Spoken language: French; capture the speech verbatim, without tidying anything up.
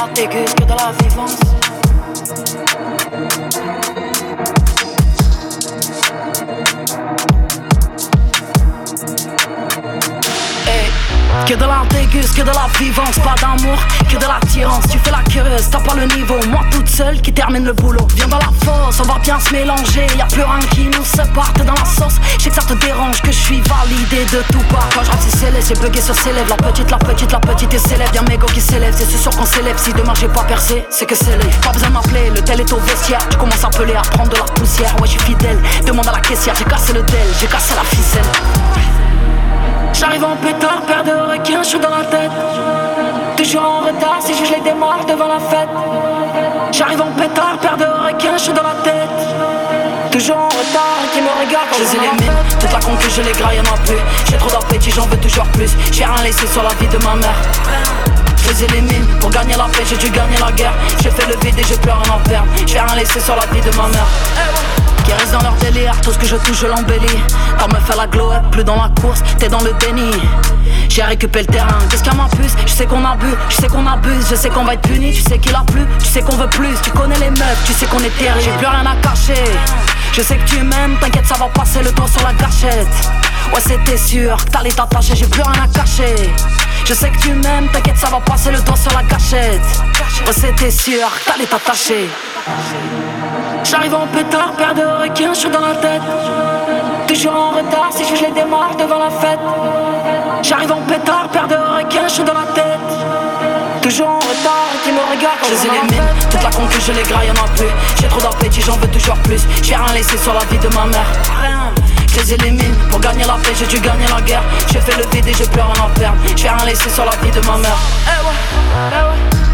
la tégus, que de la vivance. Que de l'intégus, que de la vivance, pas d'amour, que de l'attirance. Tu fais la curieuse, t'as pas le niveau. Moi toute seule qui termine le boulot. Viens dans la fosse, on va bien se mélanger. Y'a plus rien qui nous sépare, t'es dans la sauce. Je sais que ça te dérange, que je suis validé de tout part. Quand je rate c'est céleste, j'ai bugué sur ses lèvres. La petite, la petite, la petite est célèbre. Y'a mes go qui s'élèvent, c'est ce soir qu'on s'élève. Si demain j'ai pas percé, c'est que c'est les. Pas besoin de m'appeler, le tel est au vestiaire. Tu commences à appeler, à prendre de la poussière. Ouais, je suis fidèle, demande à la caissière. J'ai cassé le del, j'ai cassé la ficelle. J'arrive en pétard, paire de requins, je suis dans la tête. Toujours en retard, si je les démarre devant la fête. J'arrive en pétard, paire de requins, je suis dans la tête. Toujours en retard, qui me regarde. Je les élimine, toute la con que je les graille, y'en a plus. J'ai trop d'appétit, j'en veux toujours plus. J'ai rien laissé sur la vie de ma mère. Je les élimine, pour gagner la paix, j'ai dû gagner la guerre. J'ai fait le vide et j'ai plus rien à perdre. J'ai rien laissé sur la vie de ma mère. Qui restent dans leur délire, tout ce que je touche je l'embellis. Quand me fait la glow up, plus dans la course, t'es dans le déni. J'ai récupéré le terrain, qu'est-ce qu'il y a ma puce? Je sais qu'on abuse, je sais qu'on abuse, je sais qu'on va être puni. Tu sais qu'il a plu, tu sais qu'on veut plus. Tu connais les meufs, tu sais qu'on est terrible. J'ai plus rien à cacher, je sais que tu m'aimes, t'inquiète ça va passer le temps sur la gâchette. Ouais c'était sûr, que t'allais t'attacher, j'ai plus rien à cacher. Je sais que tu m'aimes, t'inquiète ça va passer le temps sur la gâchette. Ouais c'était sûr, que t'allais t'attacher. J'arrive en pétard, paire de requins, je suis dans la tête. Toujours en retard, si je les démarre devant la fête. J'arrive en pétard, paire de requins, je suis dans la tête. Toujours en retard, qui me regarde. Je les élimine, toute la con que je les graille, y'en a plus. J'ai trop d'appétit, j'en veux toujours plus. J'ai rien laissé sur la vie de ma mère. Rien. Je les élimine, pour gagner la paix, j'ai dû gagner la guerre. J'ai fait le vide et j'ai plus rien à perdre. J'ai rien laissé sur la vie de ma mère. Eh ouais, eh ouais.